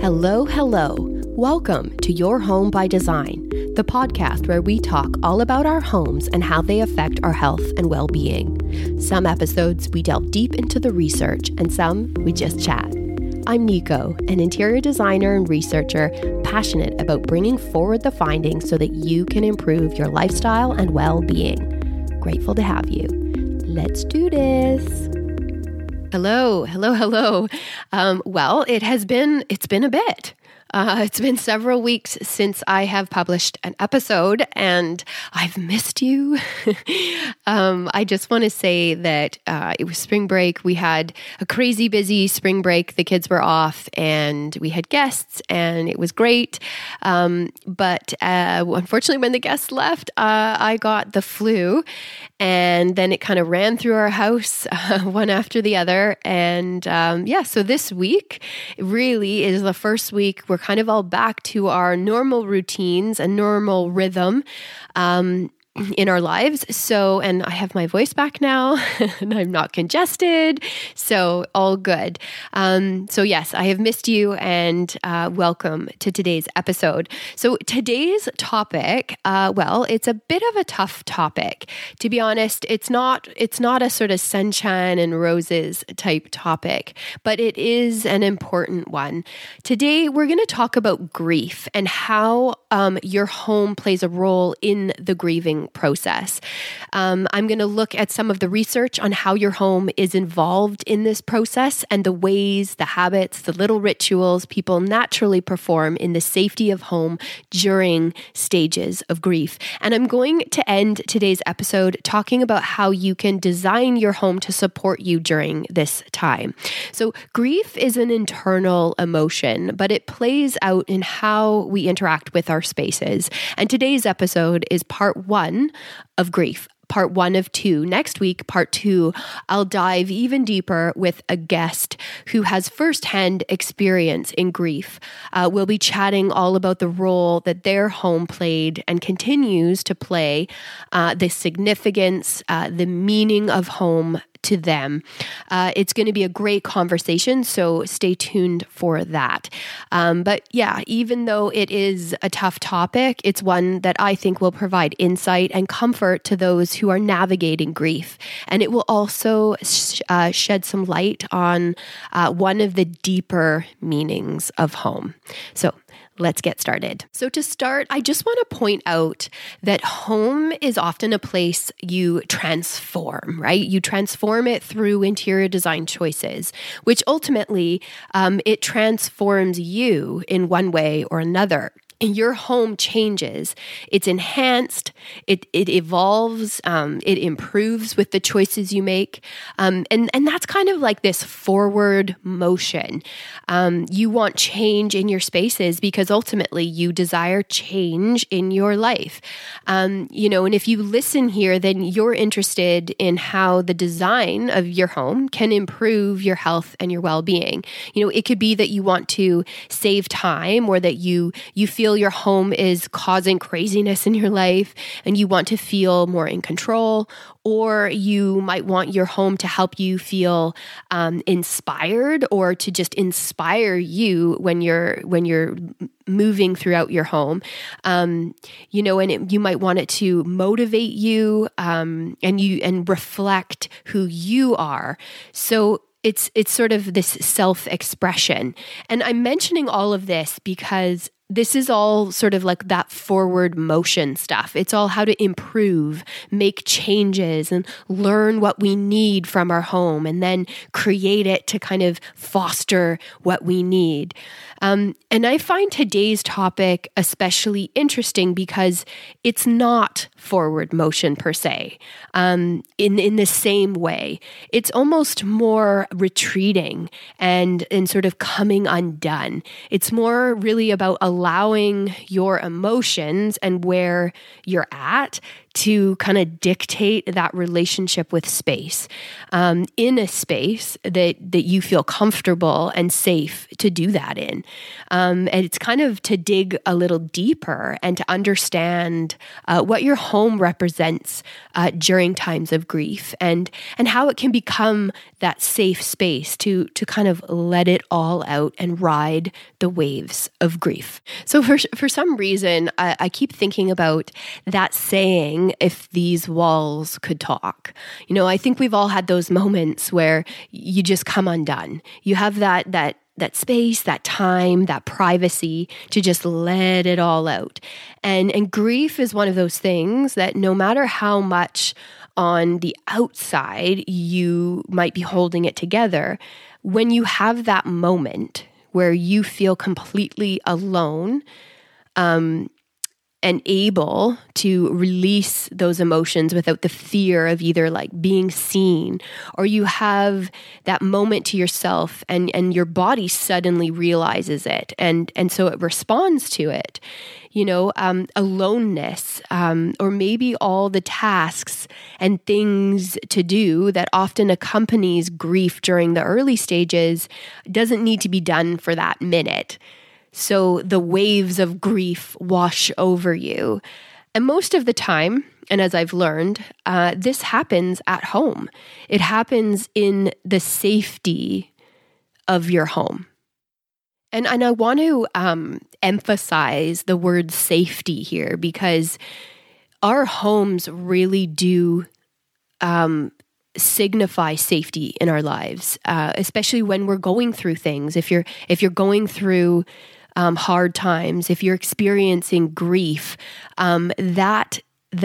Hello, hello. Welcome to Your Home by Design, the podcast where we talk all about our homes and how they affect our health and well-being. Some episodes we delve deep into the research and some we just chat. I'm Nico, an interior designer and researcher passionate about bringing forward the findings so that you can improve your lifestyle and well-being. Grateful to have you. Let's do this. Hello. Well, it's been a bit. It's been several weeks since I have published an episode and I've missed you. I just want to say that it was spring break. We had a crazy busy spring break. The kids were off and we had guests and it was great. But unfortunately, when the guests left, I got the flu and then it kind of ran through our house one after the other. And so this week really is the first week we're kind of all back to our normal routines and normal rhythm in our lives. So, and I have my voice back now and I'm not congested. So all good. So yes, I have missed you and welcome to today's episode. So today's topic, it's a bit of a tough topic. To be honest, it's not a sort of sunshine and roses type topic, but it is an important one. Today, we're going to talk about grief and how your home plays a role in the grieving process. I'm going to look at some of the research on how your home is involved in this process and the ways, the habits, the little rituals people naturally perform in the safety of home during stages of grief. And I'm going to end today's episode talking about how you can design your home to support you during this time. So grief is an internal emotion, but it plays out in how we interact with our spaces. And today's episode is part 1 of grief. Part 1 of 2. Next week, part 2, I'll dive even deeper with a guest who has firsthand experience in grief. We'll be chatting all about the role that their home played and continues to play, the significance, the meaning of home to them. It's going to be a great conversation, so stay tuned for that. But yeah, even though it is a tough topic, it's one that I think will provide insight and comfort to those who are navigating grief. And it will also shed some light on one of the deeper meanings of home. So let's get started. So to start, I just want to point out that home is often a place you transform, right? You transform it through interior design choices, which ultimately it transforms you in one way or another. Your home changes, it's enhanced, it evolves, it improves with the choices you make. And that's kind of like this forward motion. You want change in your spaces because ultimately you desire change in your life. And if you listen here, then you're interested in how the design of your home can improve your health and your well-being. It could be that you want to save time or that you feel your home is causing craziness in your life and you want to feel more in control, or you might want your home to help you feel inspired or to just inspire you when you're moving throughout your home. You might want it to motivate you and reflect who you are. So it's sort of this self-expression. And I'm mentioning all of this because this is all sort of like that forward motion stuff. It's all how to improve, make changes, and learn what we need from our home, and then create it to kind of foster what we need. And I find today's topic especially interesting because it's not forward motion per se. In the same way, it's almost more retreating and sort of coming undone. It's more really about allowing your emotions and where you're at to kind of dictate that relationship with space, in a space that you feel comfortable and safe to do that in. And it's kind of to dig a little deeper and to understand what your home represents during times of grief, and how it can become that safe space to kind of let it all out and ride the waves of grief. So for some reason, I keep thinking about that saying, if these walls could talk. I think we've all had those moments where you just come undone. You have that space, that time, that privacy to just let it all out. And grief is one of those things that no matter how much on the outside you might be holding it together, when you have that moment where you feel completely alone, and able to release those emotions without the fear of either like being seen, or you have that moment to yourself and your body suddenly realizes it. And so it responds to it, aloneness, or maybe all the tasks and things to do that often accompanies grief during the early stages doesn't need to be done for that minute. So the waves of grief wash over you. And most of the time, and as I've learned, this happens at home. It happens in the safety of your home. And I want to emphasize the word safety here, because our homes really do signify safety in our lives, especially when we're going through things. If you're going through hard times, if you're experiencing grief, that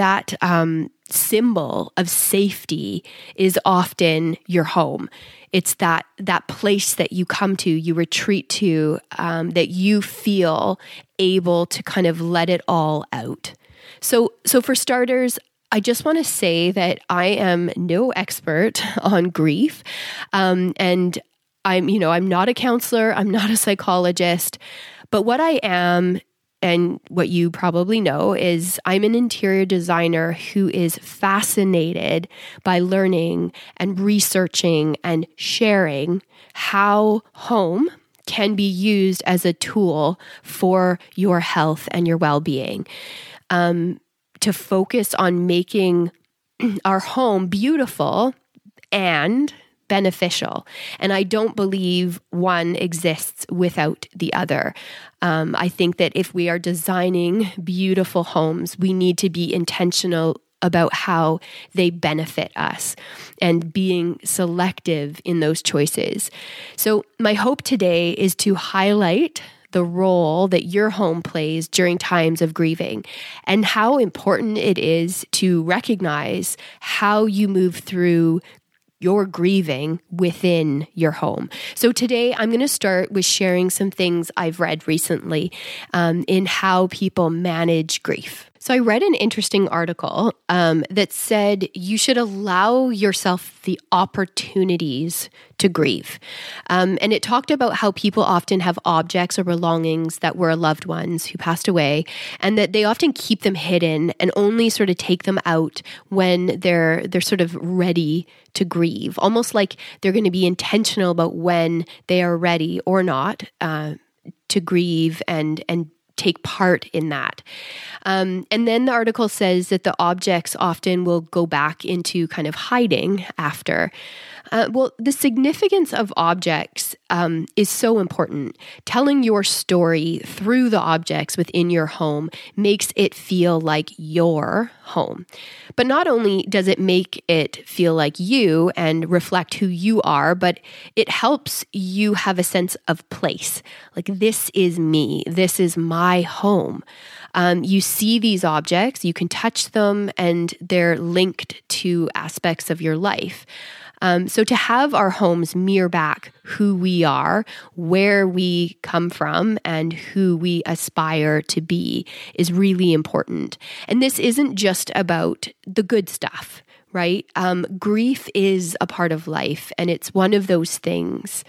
symbol of safety is often your home. It's that place that you come to, you retreat to, that you feel able to kind of let it all out. So for starters, I just want to say that I am no expert on grief, and I'm not a counselor, I'm not a psychologist, but what I am, and what you probably know, is I'm an interior designer who is fascinated by learning and researching and sharing how home can be used as a tool for your health and your well-being, to focus on making our home beautiful and beneficial. And I don't believe one exists without the other. I think that if we are designing beautiful homes, we need to be intentional about how they benefit us and being selective in those choices. So my hope today is to highlight the role that your home plays during times of grieving, and how important it is to recognize how you move through your grieving within your home. So today I'm going to start with sharing some things I've read recently in how people manage grief. So I read an interesting article that said you should allow yourself the opportunities to grieve. And it talked about how people often have objects or belongings that were loved ones who passed away, and that they often keep them hidden and only sort of take them out when they're sort of ready to grieve, almost like they're going to be intentional about when they are ready or not to grieve and take part in that. And then the article says that the objects often will go back into kind of hiding after. Well, the significance of objects is so important. Telling your story through the objects within your home makes it feel like your home. But not only does it make it feel like you and reflect who you are, but it helps you have a sense of place. Like, this is me. This is my home. You see these objects, you can touch them, and they're linked to aspects of your life. So to have our homes mirror back who we are, where we come from, and who we aspire to be is really important. And this isn't just about the good stuff, right? Grief is a part of life, and it's one of those things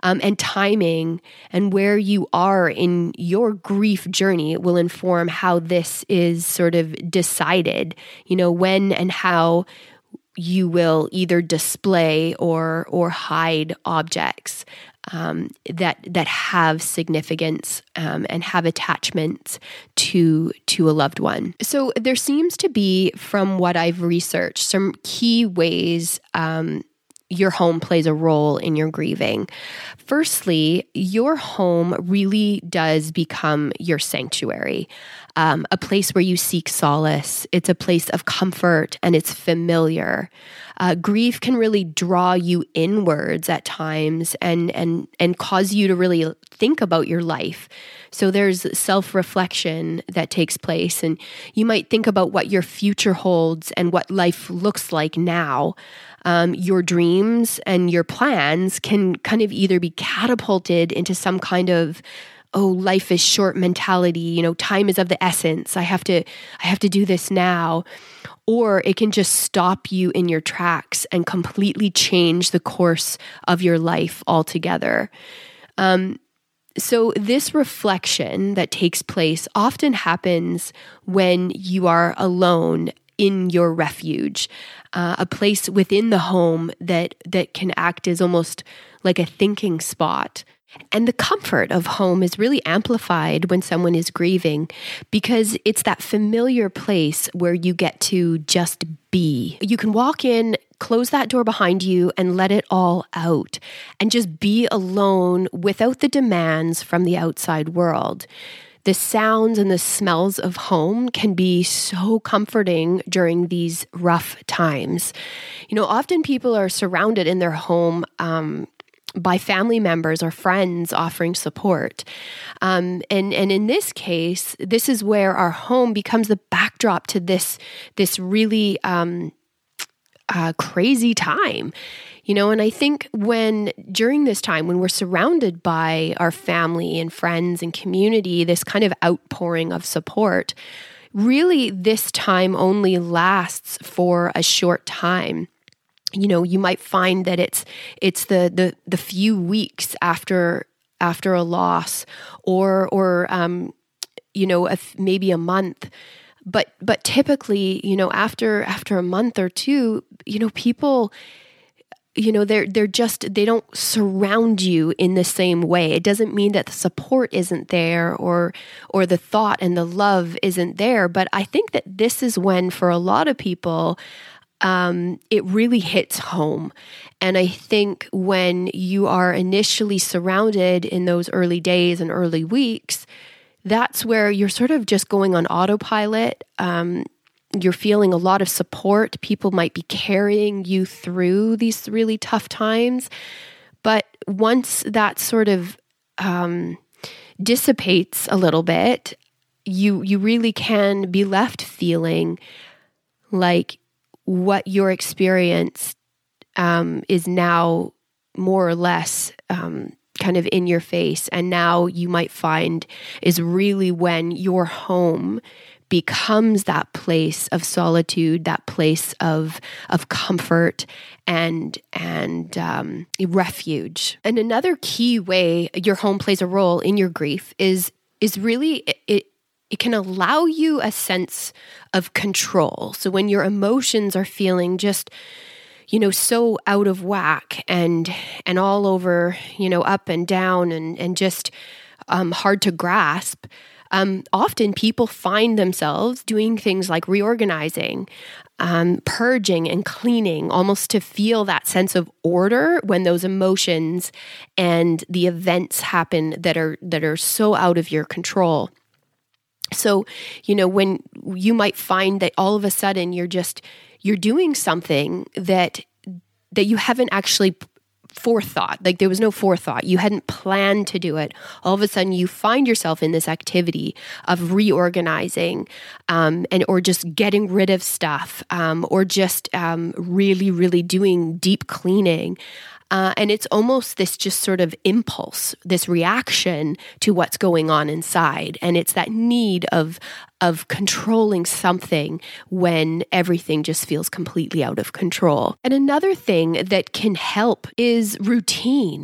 and timing and where you are in your grief journey will inform how this is sort of decided, when and how you will either display or hide objects that have significance and have attachments to a loved one. So there seems to be, from what I've researched, some key ways your home plays a role in your grieving. Firstly, your home really does become your sanctuary, a place where you seek solace. It's a place of comfort and it's familiar. Grief can really draw you inwards at times and cause you to really think about your life. So there's self-reflection that takes place, and you might think about what your future holds and what life looks like now. Your dreams and your plans can kind of either be catapulted into some kind of, life is short mentality, time is of the essence. I have to do this now. Or it can just stop you in your tracks and completely change the course of your life altogether. So this reflection that takes place often happens when you are alone in your refuge, a place within the home that can act as almost like a thinking spot. And the comfort of home is really amplified when someone is grieving because it's that familiar place where you get to just be. You can walk in, close that door behind you, and let it all out and just be alone without the demands from the outside world. The sounds and the smells of home can be so comforting during these rough times. Often people are surrounded in their home by family members or friends offering support. And in this case, this is where our home becomes the backdrop to this really crazy time. And I think during this time, when we're surrounded by our family and friends and community, this kind of outpouring of support, really this time only lasts for a short time. You might find that it's the few weeks after a loss, or maybe a month, but typically, after a month or two, people, they don't surround you in the same way. It doesn't mean that the support isn't there or the thought and the love isn't there, but I think that this is when, for a lot of people, it really hits home. And I think when you are initially surrounded in those early days and early weeks, that's where you're sort of just going on autopilot. You're feeling a lot of support. People might be carrying you through these really tough times. But once that sort of dissipates a little bit, you really can be left feeling like what your experience is now more or less kind of in your face. And now you might find is really when your home becomes that place of solitude, that place of comfort and refuge. And another key way your home plays a role in your grief is really it can allow you a sense of control. So when your emotions are feeling just, so out of whack and all over, up and down and just hard to grasp, often people find themselves doing things like reorganizing, purging and cleaning, almost to feel that sense of order when those emotions and the events happen that are so out of your control. So, when you might find that all of a sudden you're doing something that you haven't actually forethought, like there was no forethought, you hadn't planned to do it. All of a sudden you find yourself in this activity of reorganizing, or just getting rid of stuff, or just really, really doing deep cleaning. And it's almost this just sort of impulse, this reaction to what's going on inside. And it's that need of controlling something when everything just feels completely out of control. And another thing that can help is routine.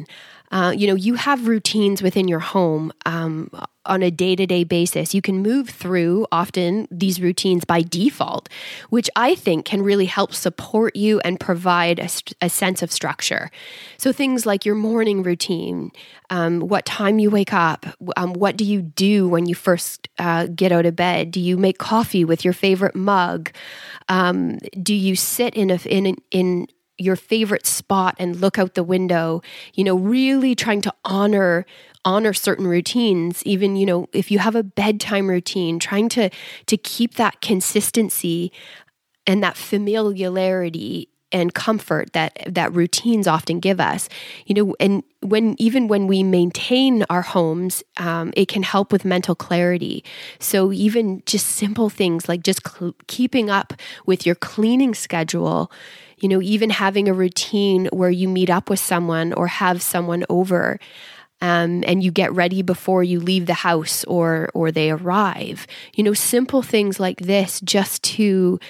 You have routines within your home on a day-to-day basis. You can move through often these routines by default, which I think can really help support you and provide a sense of structure. So things like your morning routine, what time you wake up, what do you do when you first get out of bed? Do you make coffee with your favorite mug? Do you sit in your favorite spot and look out the window, really trying to honor certain routines, even, if you have a bedtime routine, trying to keep that consistency and that familiarity and comfort that routines often give us, and when we maintain our homes, it can help with mental clarity. So even just simple things like just keeping up with your cleaning schedule, even having a routine where you meet up with someone or have someone over, and you get ready before you leave the house or they arrive. Simple things like this, just to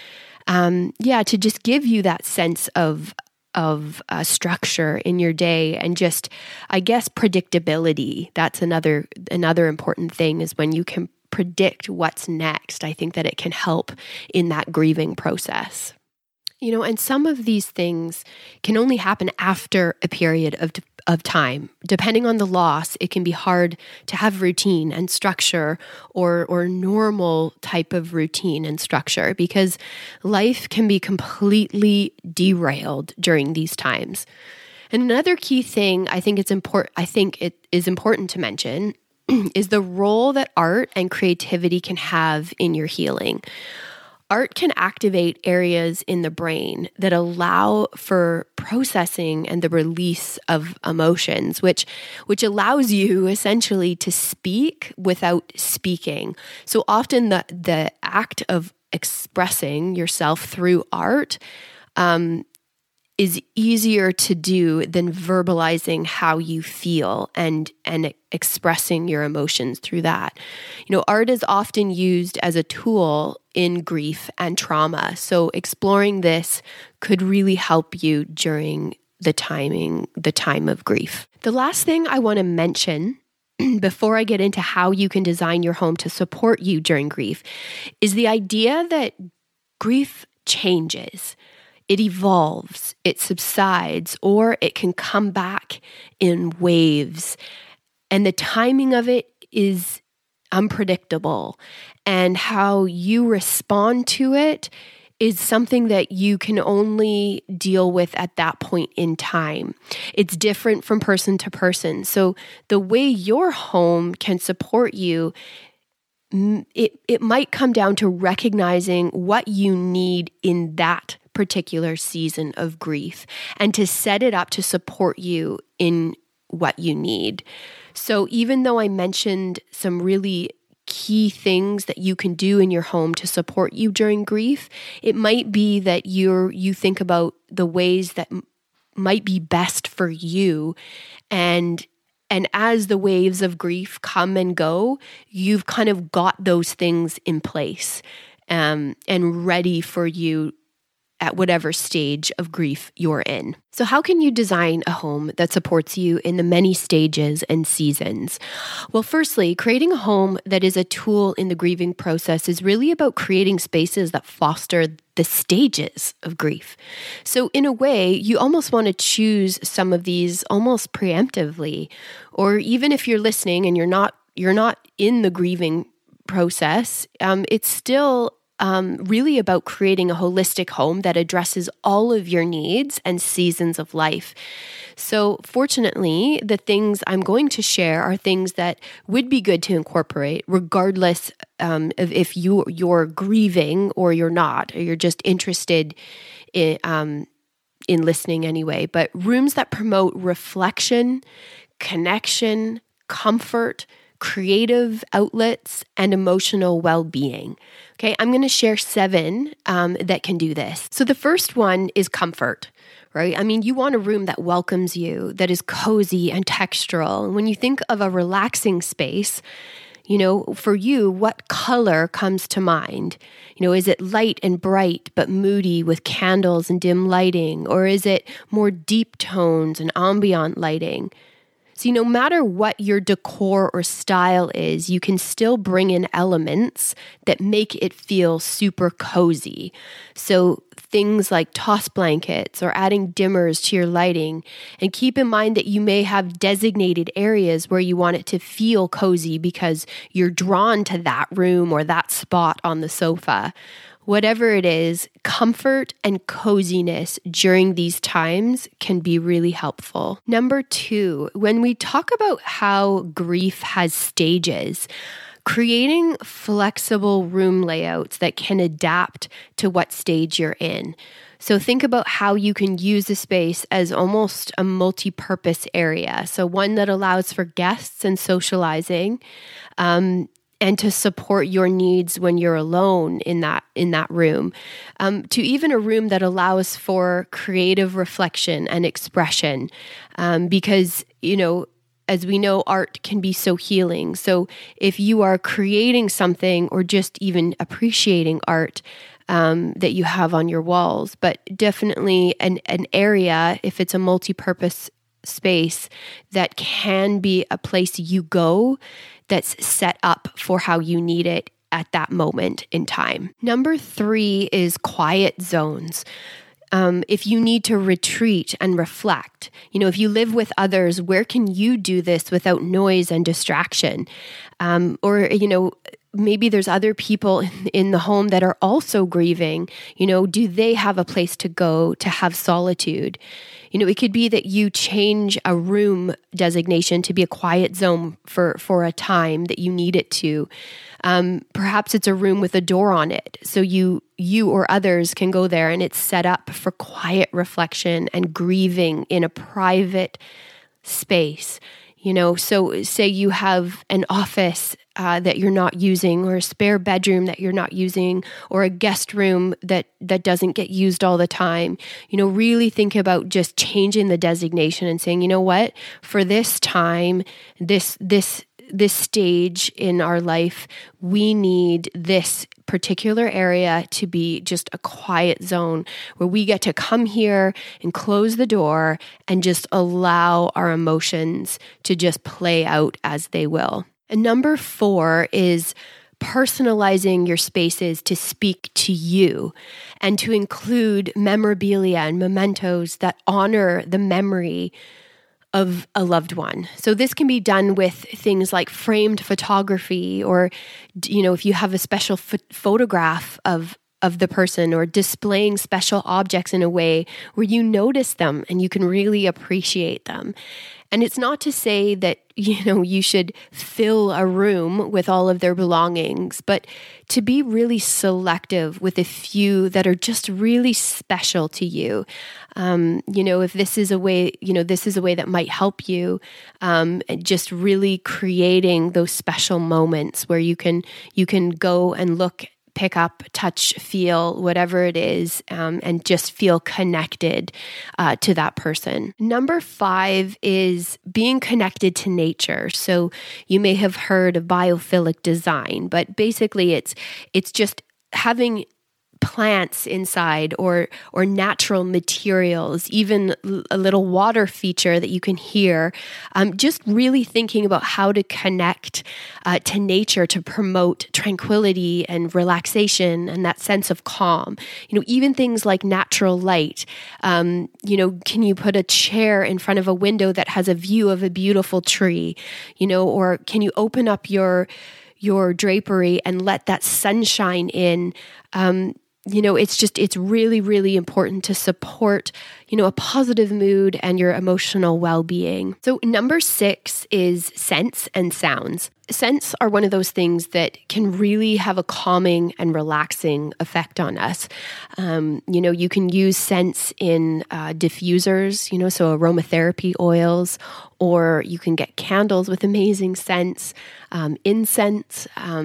just give you that sense of structure in your day, and just, I guess, predictability. That's another important thing, is when you can predict what's next. I think that it can help in that grieving process. And some of these things can only happen after a period of time. Depending on the loss, it can be hard to have routine and structure or normal type of routine and structure, because life can be completely derailed during these times. And another key thing I think it is important to mention is the role that art and creativity can have in your healing. Art can activate areas in the brain that allow for processing and the release of emotions, which allows you essentially to speak without speaking. So often the act of expressing yourself through art is easier to do than verbalizing how you feel and expressing your emotions through that. Art is often used as a tool in grief and trauma. So exploring this could really help you during the time of grief. The last thing I want to mention before I get into how you can design your home to support you during grief is the idea that grief changes. It evolves, it subsides, or it can come back in waves. And the timing of it is unpredictable. And how you respond to it is something that you can only deal with at that point in time. It's different from person to person. So the way your home can support you, it might come down to recognizing what you need in that particular season of grief and to set it up to support you in what you need. So even though I mentioned some really key things that you can do in your home to support you during grief, it might be that you think about the ways that might be best for you, and as the waves of grief come and go, you've kind of got those things in place and ready for you at whatever stage of grief you're in. So how can you design a home that supports you in the many stages and seasons? Well, firstly, creating a home that is a tool in the grieving process is really about creating spaces that foster the stages of grief. So in a way, you almost want to choose some of these almost preemptively, or even if you're listening and you're not in the grieving process, it's still really about creating a holistic home that addresses all of your needs and seasons of life. So fortunately, the things I'm going to share are things that would be good to incorporate regardless of if you're grieving or you're not, or you're just interested in listening anyway. But rooms that promote reflection, connection, comfort, creative outlets, and emotional well-being. Okay, I'm going to share 7 that can do this. So the first one is comfort, right? I mean, you want a room that welcomes you, that is cozy and textural. And when you think of a relaxing space, for you, what color comes to mind? Is it light and bright but moody with candles and dim lighting? Or is it more deep tones and ambient lighting? See, no matter what your decor or style is, you can still bring in elements that make it feel super cozy. So things like toss blankets or adding dimmers to your lighting. And keep in mind that you may have designated areas where you want it to feel cozy because you're drawn to that room or that spot on the sofa. Whatever it is, comfort and coziness during these times can be really helpful. Number 2, when we talk about how grief has stages, creating flexible room layouts that can adapt to what stage you're in. So think about how you can use the space as almost a multi-purpose area. So one that allows for guests and socializing, and to support your needs when you're alone in that room, to even a room that allows for creative reflection and expression, because, as we know, art can be so healing. So if you are creating something or just even appreciating art that you have on your walls, but definitely an area, if it's a multi-purpose space, that can be a place you go that's set up for how you need it at that moment in time. Number 3 is quiet zones. If you need to retreat and reflect, if you live with others, where can you do this without noise and distraction? Or maybe there's other people in the home that are also grieving. Do they have a place to go to have solitude? It could be that you change a room designation to be a quiet zone for a time that you need it to. Perhaps it's a room with a door on it, so you or others can go there and it's set up for quiet reflection and grieving in a private space. So say you have an office that you're not using, or a spare bedroom that you're not using, or a guest room that doesn't get used all the time. Really think about just changing the designation and saying, what, for this time, this stage in our life, we need this particular area to be just a quiet zone where we get to come here and close the door and just allow our emotions to just play out as they will. And number 4 is personalizing your spaces to speak to you and to include memorabilia and mementos that honor the memory of a loved one. So this can be done with things like framed photography, or, if you have a special photograph of the person, or displaying special objects in a way where you notice them and you can really appreciate them. And it's not to say that, you should fill a room with all of their belongings, but to be really selective with a few that are just really special to you. If this is a way, that might help you, just really creating those special moments where you can go and look, pick up, touch, feel, whatever it is, and just feel connected to that person. Number 5 is being connected to nature. So you may have heard of biophilic design, but basically it's just having plants inside or natural materials, even a little water feature that you can hear. Just really thinking about how to connect to nature to promote tranquility and relaxation and that sense of calm. Even things like natural light. Can you put a chair in front of a window that has a view of a beautiful tree? Or can you open up your drapery and let that sunshine in? It's really, really important to support, a positive mood and your emotional well-being. So number 6 is scents and sounds. Scents are one of those things that can really have a calming and relaxing effect on us. You can use scents in diffusers, so aromatherapy oils, or you can get candles with amazing scents, incense,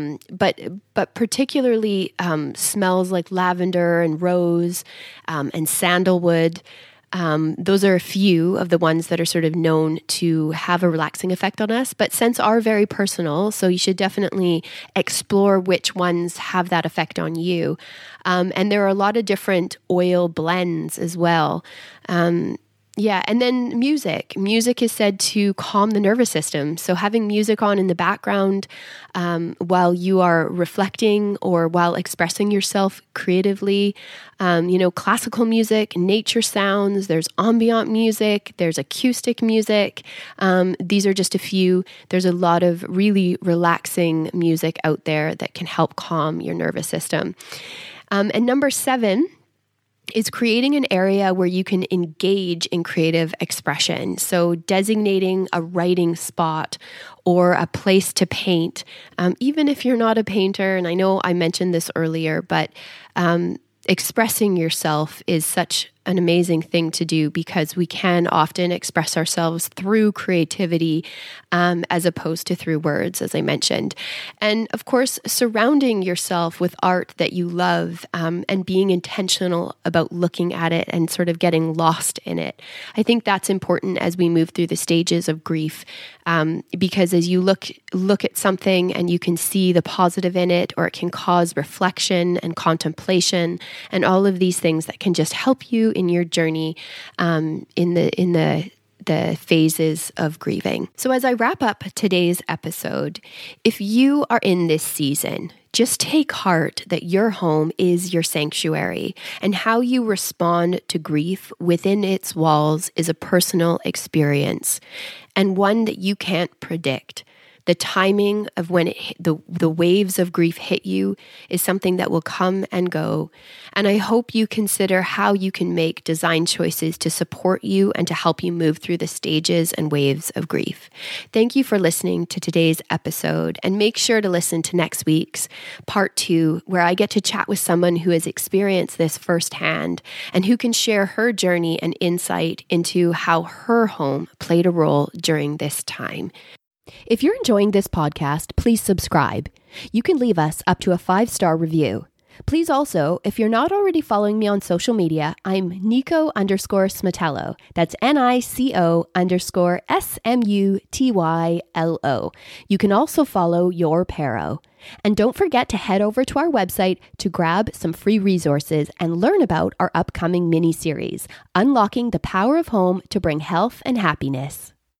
but particularly smells like lavender and rose and sandalwood. Those are a few of the ones that are sort of known to have a relaxing effect on us, but scents are very personal, so you should definitely explore which ones have that effect on you. And there are a lot of different oil blends as well. Yeah, and then music. Music is said to calm the nervous system. So having music on in the background while you are reflecting or while expressing yourself creatively, classical music, nature sounds, there's ambient music, there's acoustic music. These are just a few. There's a lot of really relaxing music out there that can help calm your nervous system. And number 7 is creating an area where you can engage in creative expression. So designating a writing spot or a place to paint, even if you're not a painter, and I know I mentioned this earlier, but expressing yourself is such an amazing thing to do because we can often express ourselves through creativity as opposed to through words, as I mentioned. And of course, surrounding yourself with art that you love and being intentional about looking at it and sort of getting lost in it. I think that's important as we move through the stages of grief because as you look at something and you can see the positive in it, or it can cause reflection and contemplation and all of these things that can just help you in your journey in the phases of grieving. So as I wrap up today's episode, if you are in this season, just take heart that your home is your sanctuary, and how you respond to grief within its walls is a personal experience and one that you can't predict. The timing of when the waves of grief hit you is something that will come and go. And I hope you consider how you can make design choices to support you and to help you move through the stages and waves of grief. Thank you for listening to today's episode, and make sure to listen to next week's part 2, where I get to chat with someone who has experienced this firsthand and who can share her journey and insight into how her home played a role during this time. If you're enjoying this podcast, please subscribe. You can leave us up to a 5-star review. Please also, if you're not already following me on social media, I'm Nico_Smutelo. That's NICO_SMUTYLO. You can also follow Your Pero. And don't forget to head over to our website to grab some free resources and learn about our upcoming mini-series, Unlocking the Power of Home to Bring Health and Happiness.